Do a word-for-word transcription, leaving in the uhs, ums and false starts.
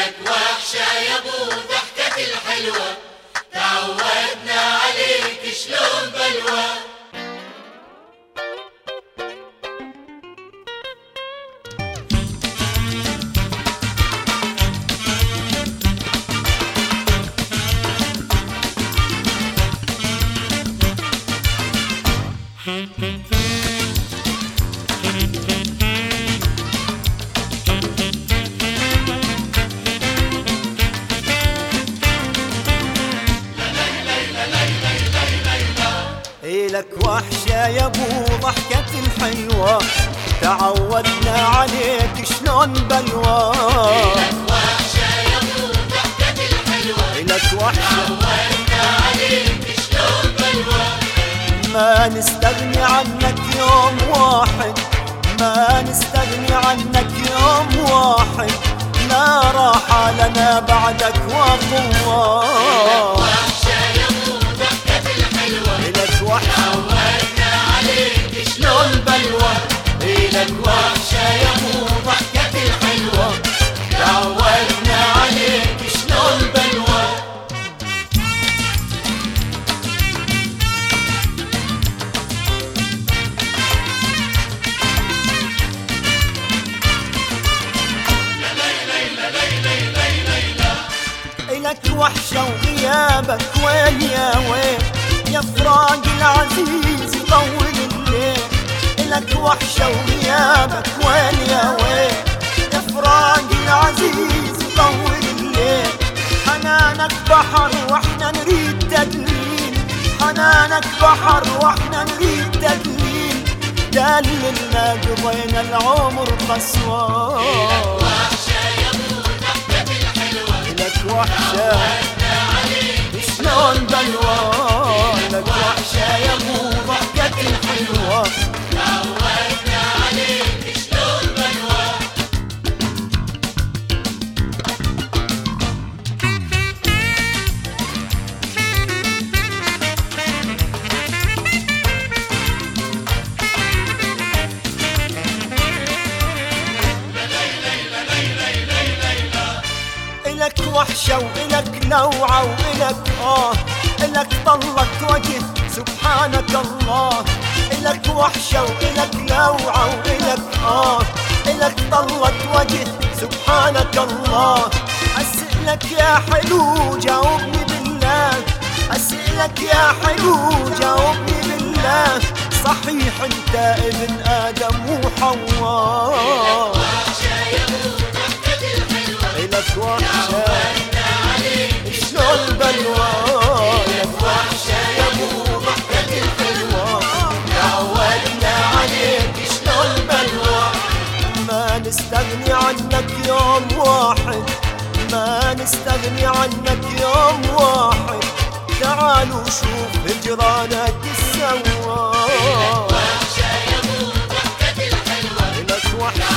إلك وحشة يا ابو ضحكة الحلوة، تعودنا عليك شلون بلوى. إلك وحشة يا ابو ضحكة الحلوة، تعودنا عليك شلون بلوى. إلك وحشة يا ابو ضحكة الحلوة، إلك وحشة تعودنا عليك شلون بلوى. ما نستغني عنك يوم واحد، ما نستغني عنك يوم واحد، لا راحة لنا بعدك وقوة. إلك وحشة تعودنا عليك شلون بلوى. إلك وحشة يا ابو ضحكة الحلوة، تعودنا عليك شلون بلوى. إلك وحشة وغيابك وين يا وين، يا فراق العزيز يطول الليل. إلك وحشة وغيابك وين يا وين، يا فراق العزيز يطول الليل. حنانك بحر واحنا نريد تدليل، حنانك بحر واحنا نريد تدليل. دللنا قضينا العمر قسوة. إلك وحشة يا ابو ضحكة الحلوة، إلك وحشة تعودنا عليك شلون بلوى. إلك وحشة يا ابو ضحكة الحلوة، تعودنا عليك شلون بلوى. إلك وحشة وإلك لوعة وإلك آه، إلك طلت وجه سبحانك الله. إلك وحشة وإلك لوعة وإلك آه، إلك طلت وجه سبحانك الله. أسألك يا حلو جاوبني بالله، أسألك يا حلو جاوبني بالله، صحيح أنت ابن آدم وحواء. إلك وحشة شلون بلوى. إلك وحشة يا ابو ضحكة الحلوة، تعودنا عليك شلون بلوى. ما نستغني عنك يوم واحد، ما نستغني عنك يوم واحد، تعالوا شوف هجرانك السوا. إلك وحشة